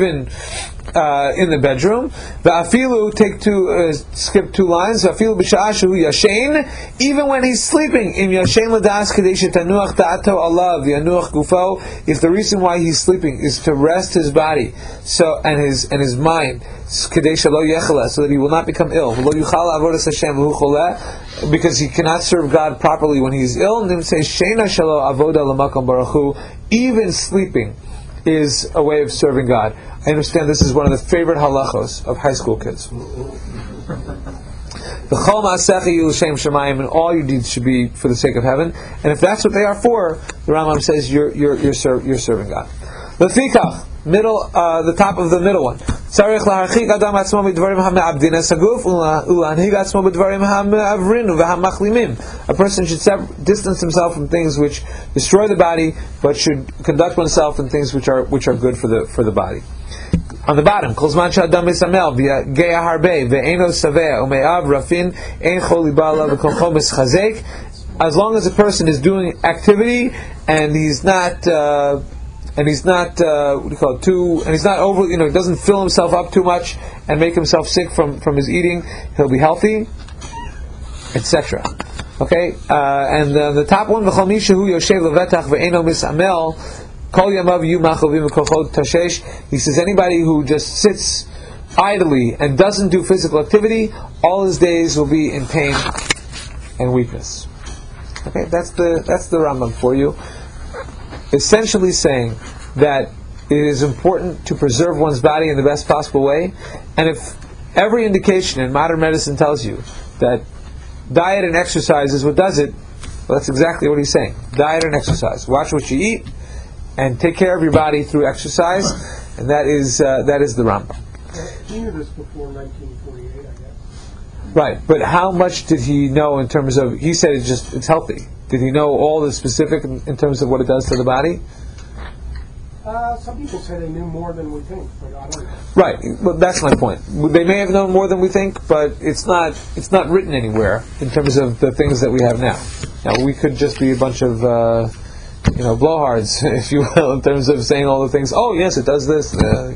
Speaker 1: in the bedroom. V'afilu, skip two lines. V'afilu b'shah shehu yashen. Even when he's sleeping, im yashen ladas kadei shetanuach da'ato alav v'yanuach gufo. If the reason why he's sleeping is to rest his body, and his mind, kadei shelo yechala, so that he will not become ill. V'lo yuchal avodas Hashem v'hu choleh, because he cannot serve God properly when he's ill. And then say shena shelo avoda l'makom baruch hu. Even sleeping is a way of serving God. I understand this is one of the favorite halachos of high school kids. V'chol ma'asecha yilu l'shem shamayim, and all your deeds should be for the sake of heaven. And if that's what they are for, the Rambam says you're serving God. Lefikach, the top of the middle one. Tzarich laharchik adam atzmo midvarim ha'me'abdin es haguf u'lanhig atzmo b'dvarim ha'me'avrinu v'ha'machlimim. A person should distance himself from things which destroy the body, but should conduct oneself in things which are good for the body. On the bottom, kol zman she'adam misamel v'geya harbe ve'eno saveh u'me'av rafin ein chol liba alav v'kolcho mischazek. As long as a person is doing activity and he's not what do you call it, and he's not over, he doesn't fill himself up too much and make himself sick from his eating, he'll be healthy, etc. Okay, and the top one, v'chol mi shehu yoshev levetach ve'eno misamel. He says anybody who just sits idly and doesn't do physical activity, all his days will be in pain and weakness. Okay, that's the Rambam for you. Essentially saying that it is important to preserve one's body in the best possible way, and if every indication in modern medicine tells you that diet and exercise is what does it, well, that's exactly what he's saying. Diet and exercise. Watch what you eat and take care of your body through exercise, and that is the Rambam.
Speaker 6: He knew this before 1948, I guess.
Speaker 1: Right, but how much did he know in terms of? He said it's healthy. Did he know all the specific in terms of what it does to the body?
Speaker 6: Some people say they knew more than we think, but I don't know.
Speaker 1: Right, well, that's my point. They may have known more than we think, but it's not written anywhere in terms of the things that we have now. Now we could just be a bunch of blowhards, if you will, in terms of saying all the things. Oh, yes, it does this.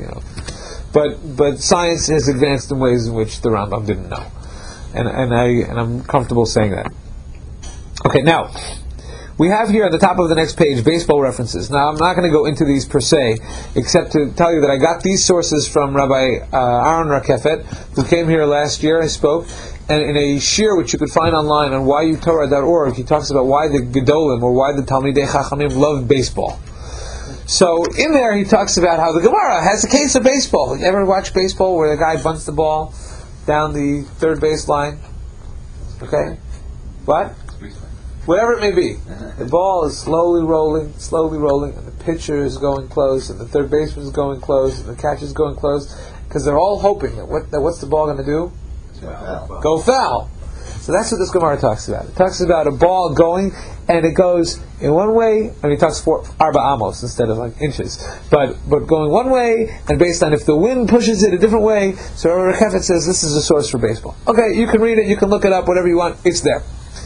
Speaker 1: But science has advanced in ways in which the Rambam didn't know, and I'm comfortable saying that. Okay, now we have here at the top of the next page baseball references. Now I'm not going to go into these per se, except to tell you that I got these sources from Rabbi Aaron Rakefet, who came here last year. I spoke. And in a shir which you could find online on yutorah.org, he talks about why the Gedolim, or why the Talmidei Chachamim loved baseball. So in there he talks about how the Gemara has a case of baseball. You ever watch baseball where the guy bunts the ball down the third base line? Okay? What? Whatever it may be. The ball is slowly rolling, and the pitcher is going close, and the third baseman is going close, and the catcher is going close, because they're all hoping that what's the ball going to do? Go foul. So that's what this Gemara talks about. It talks about a ball going, and it goes in one way, and he talks for arba amos instead of like inches, but going one way, and based on if the wind pushes it a different way. So Rabbi Rakefet says this is a source for baseball. Okay, you can read it, you can look it up, whatever you want, it's there.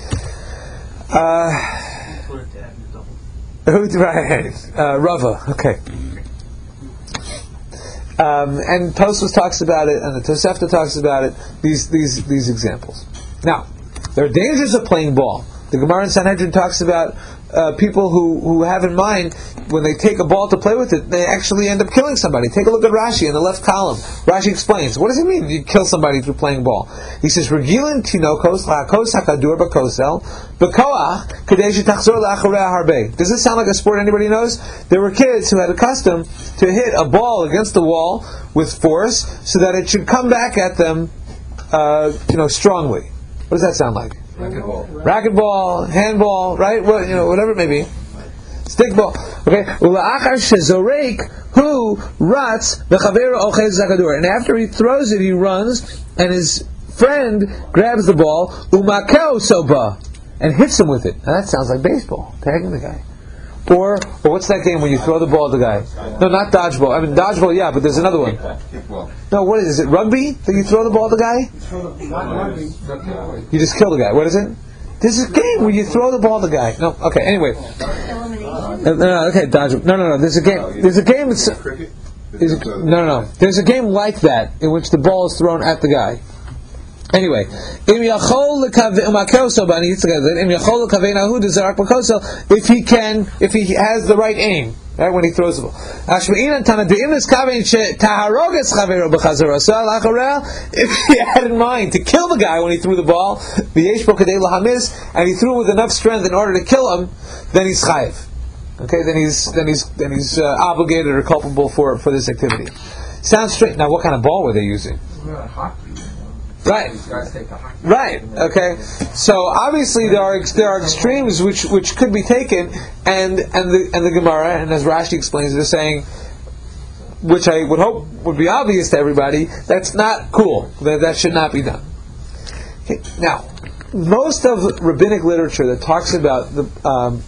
Speaker 1: Rava, okay. And Tosfos talks about it, and the Tosefta talks about it. These examples. Now, there are dangers of playing ball. The Gemara in Sanhedrin talks about people who have in mind when they take a ball to play with it, they actually end up killing somebody. Take a look at Rashi in the left column. Rashi explains, what does it mean you kill somebody through playing ball? He says, Regilin tinokos la'akos hakadur b'kosel b'koach kadei shetachzor la'acharei harbe. Does this sound like a sport anybody knows? There were kids who had a custom to hit a ball against the wall with force so that it should come back at them strongly. What does that sound like? Racquetball, handball, right? Whatever it may be. Stickball. Okay. And after he throws it, he runs, and his friend grabs the ball, and hits him with it. Now that sounds like baseball, tagging the guy. Or what's that game when you throw the ball at the guy? No, not dodgeball. I mean, dodgeball, yeah, but there's another one. No, what is it? Rugby? That you throw the ball at the guy? You just kill the guy. What is it? There's a game where you throw the ball at the guy. No, okay, anyway. Okay, dodgeball. No. There's a game. There's a game that's... No. There's a game like that in which the ball is thrown at the guy. Anyway, if he has the right aim, right, when he throws the ball. If he had in mind to kill the guy when he threw the ball, and he threw it with enough strength in order to kill him, then he's chayiv. okay, then he's obligated or culpable for this activity. Sounds strange. Now, what kind of ball were they using?
Speaker 4: Hockey.
Speaker 1: Right.
Speaker 4: These guys take the hockey.
Speaker 1: Right. Okay. So obviously there are extremes which could be taken, and the Gemara, and as Rashi explains, they're saying, which I would hope would be obvious to everybody, that's not cool. That should not be done. Okay. Now, most of rabbinic literature that talks about the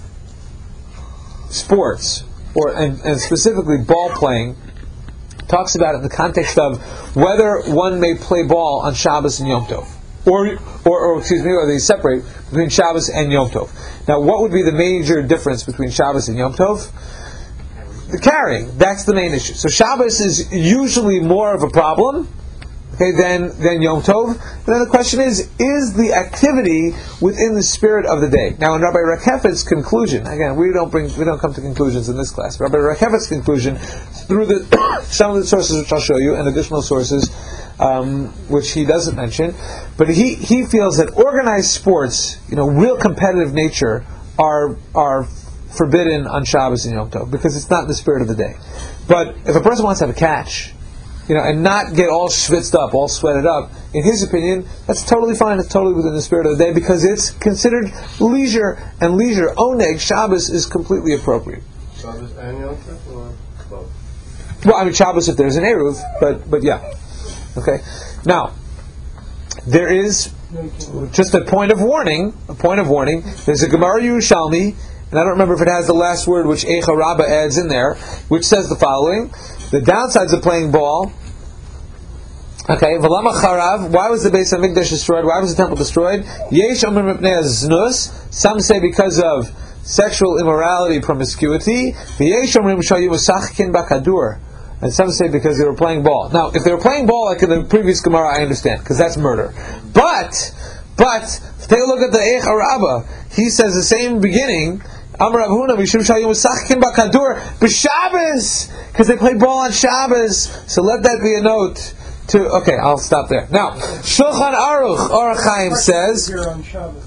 Speaker 1: sports and specifically ball playing talks about it in the context of whether one may play ball on Shabbos and Yom Tov, or they separate between Shabbos and Yom Tov. Now, what would be the major difference between Shabbos and Yom Tov? The carrying. That's the main issue. So Shabbos is usually more of a problem, okay, than Yom Tov. And then the question is the activity within the spirit of the day? Now, in Rabbi Rakefet's conclusion, again, we don't come to conclusions in this class. Rabbi Rakefet's conclusion, through some of the sources which I'll show you, and additional sources which he doesn't mention, but he feels that organized sports, real competitive nature, are forbidden on Shabbos and Yom Tov because it's not in the spirit of the day. But if a person wants to have a catch, and not get all schwitzed up, all sweated up, in his opinion, that's totally fine. It's totally within the spirit of the day because it's considered leisure, and leisure, oneg, Shabbos, is completely appropriate.
Speaker 4: Shabbos and Yom Tov or both?
Speaker 1: Well, I mean Shabbos if there's an Eruv, but yeah. Okay. Now, there is just a point of warning. There's a Gemara Yerushalmi, and I don't remember if it has the last word which Eicha Rabbah adds in there, which says the following: the downsides of playing ball. Okay, V'lama Charav. Why was the Beis Hamikdash destroyed? Why was the temple destroyed? Yesh Omer Mipnei Znus. Some say because of sexual immorality, promiscuity. V'yesh Omer Shayu Masachkin Bakadur. And some say because they were playing ball. Now, if they were playing ball like in the previous Gemara, I understand, because that's murder. But take a look at the Eicha Rabbah. He says the same beginning. Amar Rav Huna Mishum Shayu Masachkin Bakadur b'Shabbos, because they play ball on Shabbos. So let that be a note. Okay, I'll stop there. Now, Shulchan Aruch Orach Chaim says,
Speaker 6: Here on Shabbos.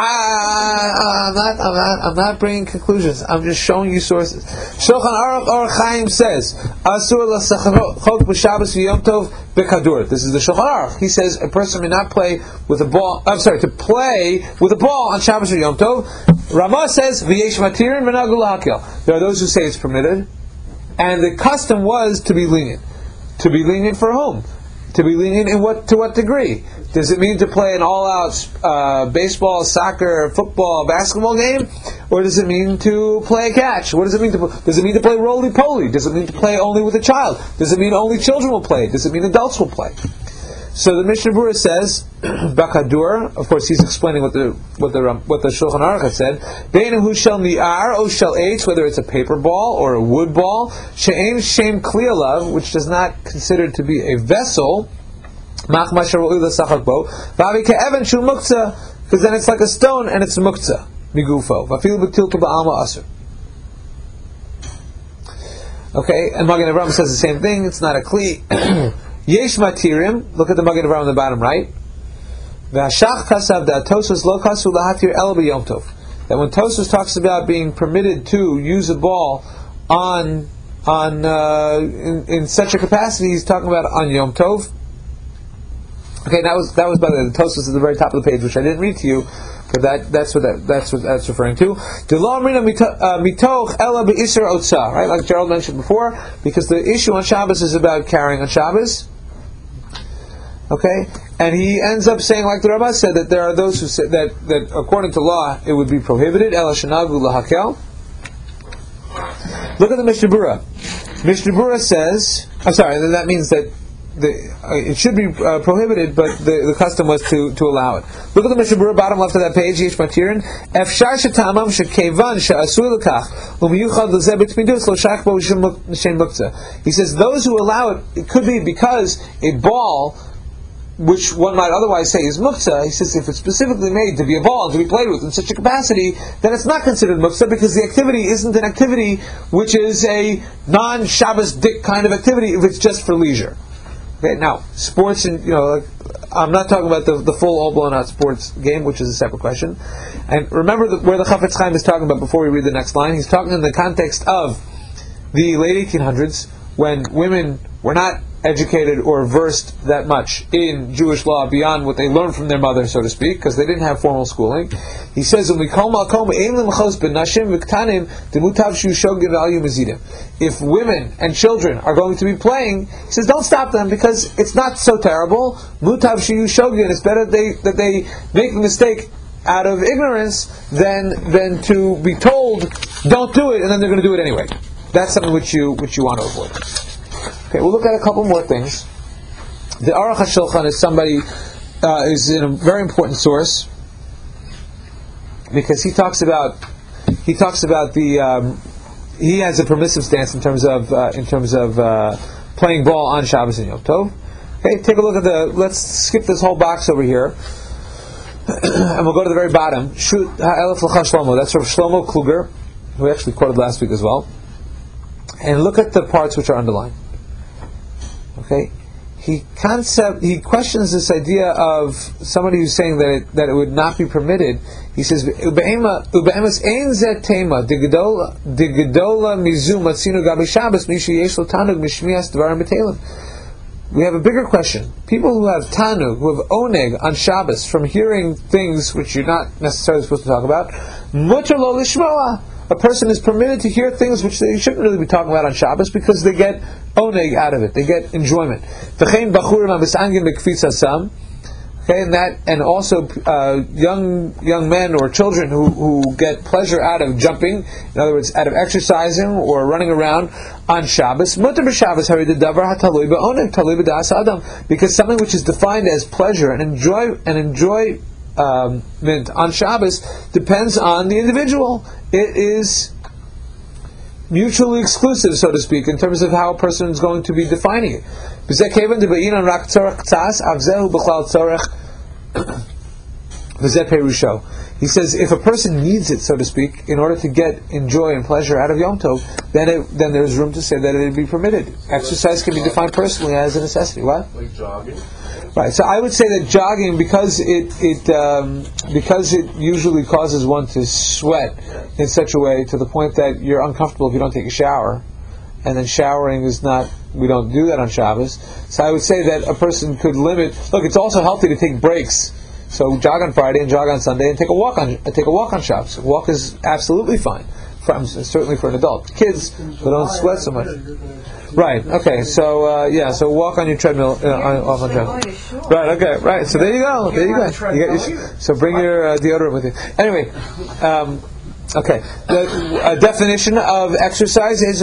Speaker 1: I'm not bringing conclusions. I'm just showing you sources. Shulchan Aruch Orach Chaim says, Asur l'sachok b'Shabbos v'Yom Tov b'Kadur. This is the Shulchan Aruch. He says a person may not play with a ball. To play with a ball on Shabbos or Yom Tov. Ramah says v'yesh matirin v'nagul lahakel. There are those who say it's permitted, and the custom was to be lenient. To be lenient for whom? To be lenient to what degree? Does it mean to play an all-out baseball, soccer, football, basketball game, or does it mean to play a catch? What does it mean does it mean to play roly-poly? Does it mean to play only with a child? Does it mean only children will play? Does it mean adults will play? So the Mishnah Berurah says, Bakadur. Of course, he's explaining what the Shulchan Aruch has said. Beinahu shel ni'ar o shel eitz, whether it's a paper ball or a wood ball. She'ein shem kli alav, which does not consider to be a vessel. Mach masher ro'il l'sachak bo. V'avi ke'evan shul muktzah, because then it's like a stone and it's muktzah migufo. V'afil b'tiltu ba'alma asur. Okay, and Magen Avraham says the same thing. It's not a kli. Yesh matirim. Look at the Magen Avraham on the bottom right. V'ashach kasav da Tosfos lo kasu lahatir el b'Yom Tov. That when Tosfos talks about being permitted to use a ball in such a capacity, he's talking about on Yom Tov. Okay, that was by the Tosfos at the very top of the page, which I didn't read to you, but that's what that's referring to. Mitoch ela be'isur otza, right? Like Gerald mentioned before, because the issue on Shabbos is about carrying on Shabbos. Okay, and he ends up saying, like the Rabbah said, that there are those who say that according to law it would be prohibited. Ela shenagu lahakel. Look at the Mishnah Berurah. Mishnah Berurah says, I'm sorry, that means that it should be prohibited, but the custom was to allow it. Look at the Mishnah Berurah, bottom left of that page. Yesh matirin. Efshar shetamam shekevan she'asur lekach u'miyuchad l'zeh b'tmidus lo shach bo shem muktzah. He says those who allow it could be because a ball, which one might otherwise say is muktzah, he says if it's specifically made to be a ball and to be played with in such a capacity, then it's not considered muktzah because the activity isn't an activity which is a non-Shabbos dik kind of activity if it's just for leisure. Okay, now sports and I'm not talking about the full all-blown out sports game, which is a separate question. And remember where the Chafetz Chaim is talking about before we read the next line. He's talking in the context of the late 1800s, when women were not educated or versed that much in Jewish law beyond what they learned from their mother, so to speak, because they didn't have formal schooling. He says, if women and children are going to be playing, he says, don't stop them, because it's not so terrible. It's better that they make the mistake out of ignorance than to be told, don't do it, and then they're going to do it anyway. That's something which you want to avoid. Okay, we'll look at a couple more things. The Aruch HaShulchan is is a very important source, because he talks about he has a permissive stance in terms of playing ball on Shabbos and Yom Tov. Okay, take a look at let's skip this whole box over here, and we'll go to the very bottom. Shut Ha'elef L'cha Shlomo. That's from Shlomo Kluger, who we actually quoted last week as well. And look at the parts which are underlined. Okay, he questions this idea of somebody who's saying that it would not be permitted. He says, "Ube'emes ein zeh tema digedola mizu matzinu gabi Shabbos mishi yesh lo tanug mishmias dvarim b'telim." We have a bigger question. People who have tanug, who have oneg on Shabbos from hearing things which you're not necessarily supposed to talk about, mutar lo lishmoa. A person is permitted to hear things which they shouldn't really be talking about on Shabbos, because they get oneg out of it, they get enjoyment. Okay, and also young men or children who get pleasure out of jumping, in other words, out of exercising or running around on Shabbos. Because something which is defined as pleasure and enjoyment on Shabbos depends on the individual. It is mutually exclusive, so to speak, in terms of how a person is going to be defining it. He says, if a person needs it, so to speak, in order to get enjoy and pleasure out of Yom Tov, then there's room to say that it would be permitted. Exercise can be defined personally as a necessity. What?
Speaker 4: Like jogging?
Speaker 1: Right. So I would say that jogging, because it usually causes one to sweat in such a way to the point that you're uncomfortable if you don't take a shower, and then showering is not. We don't do that on Shabbos. So I would say that a person could limit. Look, it's also healthy to take breaks. So jog on Friday and jog on Sunday and take a walk on Shabbos. A walk is absolutely fine, certainly for an adult. Kids, they don't sweat so much. Right. Okay. So so walk on your treadmill. Off on treadmill. Right. Okay. Right. So there you go. So bring your deodorant with you. Anyway. Okay. The definition of exercise is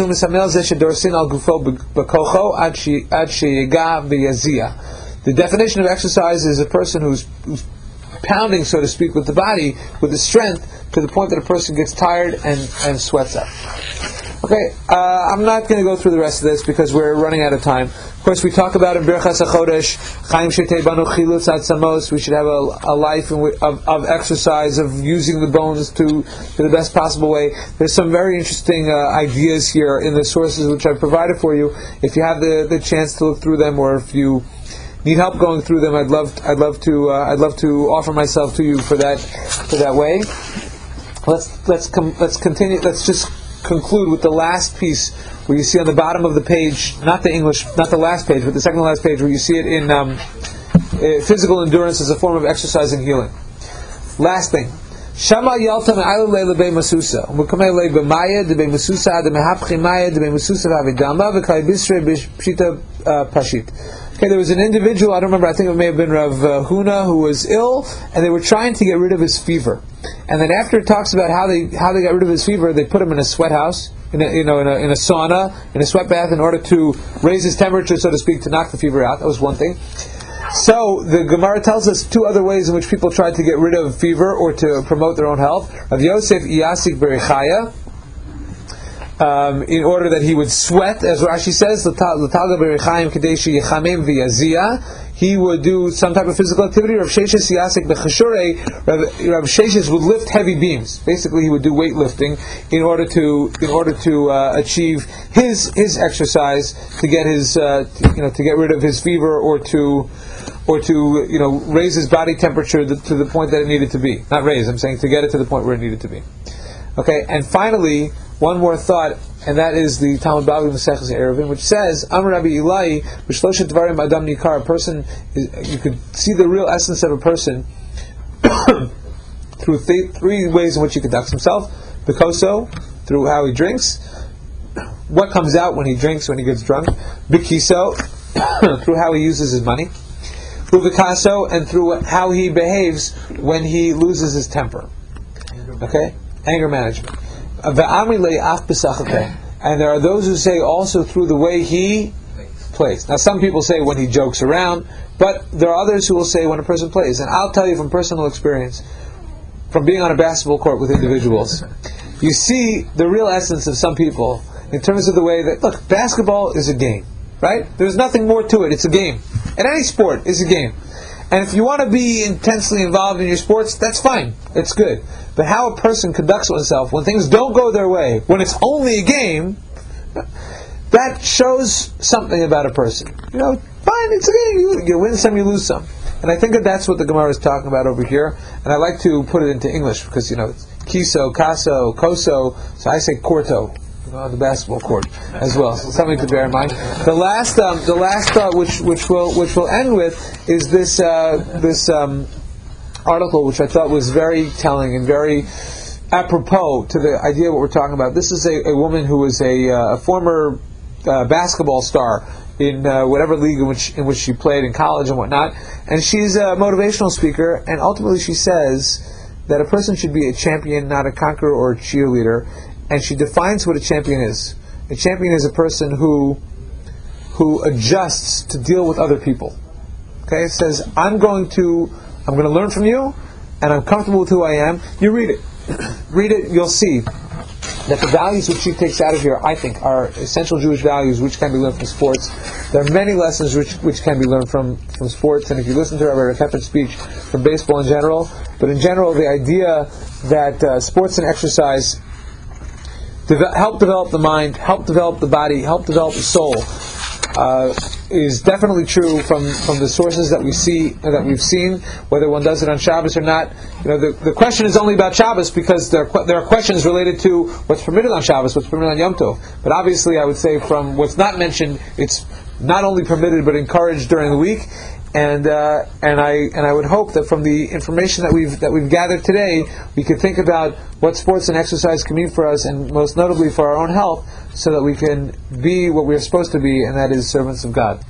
Speaker 1: the definition of exercise is a person who's pounding, so to speak, with the body, with the strength, to the point that a person gets tired and sweats up. Okay, I'm not going to go through the rest of this because we're running out of time. Of course, we talk about in Birchas HaChodesh, Chaim Shetei Banu Chilutz Atzamos, we should have a life of exercise, of using the bones to the best possible way. There's some very interesting ideas here in the sources which I've provided for you. If you have the chance to look through them, or if you need help going through them, I'd love to offer myself to you for that way. Let's continue. Let's just conclude with the last piece where you see on the bottom of the page, not the last page, but the second to last page, where you see it in physical endurance as a form of exercise and healing. Last thing. Shama yalta me'ayla le'la be masusa. U'mukamei le'la be maya, de be masusa, de mehapchi maya, de be masusa v'avidama, v'kai bisre b'shita pashit. Okay, there was an individual, I don't remember, I think it may have been Rav Huna, who was ill, and they were trying to get rid of his fever. And then after it talks about how they got rid of his fever, they put him in a sweat house, in a sauna, in a sweat bath, in order to raise his temperature, so to speak, to knock the fever out. That was one thing. So the Gemara tells us two other ways in which people tried to get rid of fever or to promote their own health. Rav Yosef Iyasik Berichaya, in order that he would sweat, as Rashi says, he would do some type of physical activity. Rav Sheshes Yasik Bechashure, Rav Sheshes would lift heavy beams. Basically, he would do weightlifting in order to achieve his exercise, to get his to get rid of his fever or to or to raise his body temperature to the point that it needed to be. Not raise, I'm saying to get it to the point where it needed to be. Okay, and finally, one more thought, and that is the Talmud Bavli Maseches Eruvin, which says, Amar Rabbi Ilai, B'shloshet Dvarim Adam Nikar, a person, you could see the real essence of a person through three ways in which he conducts himself. Bikoso, through how he drinks, what comes out when he drinks, when he gets drunk. Bikiso, through how he uses his money. Uvikaso, and through how he behaves when he loses his temper. Okay? Anger management. And there are those who say also through the way he plays. Now some people say when he jokes around, but there are others who will say when a person plays. And I'll tell you from personal experience, from being on a basketball court with individuals, you see the real essence of some people in terms of the way that, look, basketball is a game, right? There's nothing more to it. It's a game. And any sport is a game. And if you want to be intensely involved in your sports, that's fine. It's good. But how a person conducts oneself when things don't go their way, when it's only a game, that shows something about a person. Fine, it's a game. You win some, you lose some. And I think that that's what the Gemara is talking about over here. And I like to put it into English because, it's kiso, kaso, koso. So I say corto. On the basketball court as well, so something to bear in mind. The last thought, which we'll end with, is this article, which I thought was very telling and very apropos to the idea of what we're talking about. This is a woman who was a former basketball star in whatever league in which she played in college and whatnot, and she's a motivational speaker. And ultimately, she says that a person should be a champion, not a conqueror or a cheerleader. And she defines what a champion is. A champion is a person who adjusts to deal with other people. Okay, it says, I'm going to learn from you, and I'm comfortable with who I am. You read it. Read it, you'll see that the values which she takes out of here, I think, are essential Jewish values which can be learned from sports. There are many lessons which can be learned from sports, and if you listen to Rabbi Rekefet's speech from baseball in general, but in general, the idea that sports and exercise help develop the mind, help develop the body, help develop the soul, is definitely true from the sources that we see and that we've seen. Whether one does it on Shabbos or not, the question is only about Shabbos because there are questions related to what's permitted on Shabbos, what's permitted on Yom Tov. But obviously, I would say from what's not mentioned, it's not only permitted but encouraged during the week. And I would hope that from the information that we've gathered today, we could think about what sports and exercise can mean for us, and most notably for our own health, so that we can be what we're supposed to be, and that is servants of God.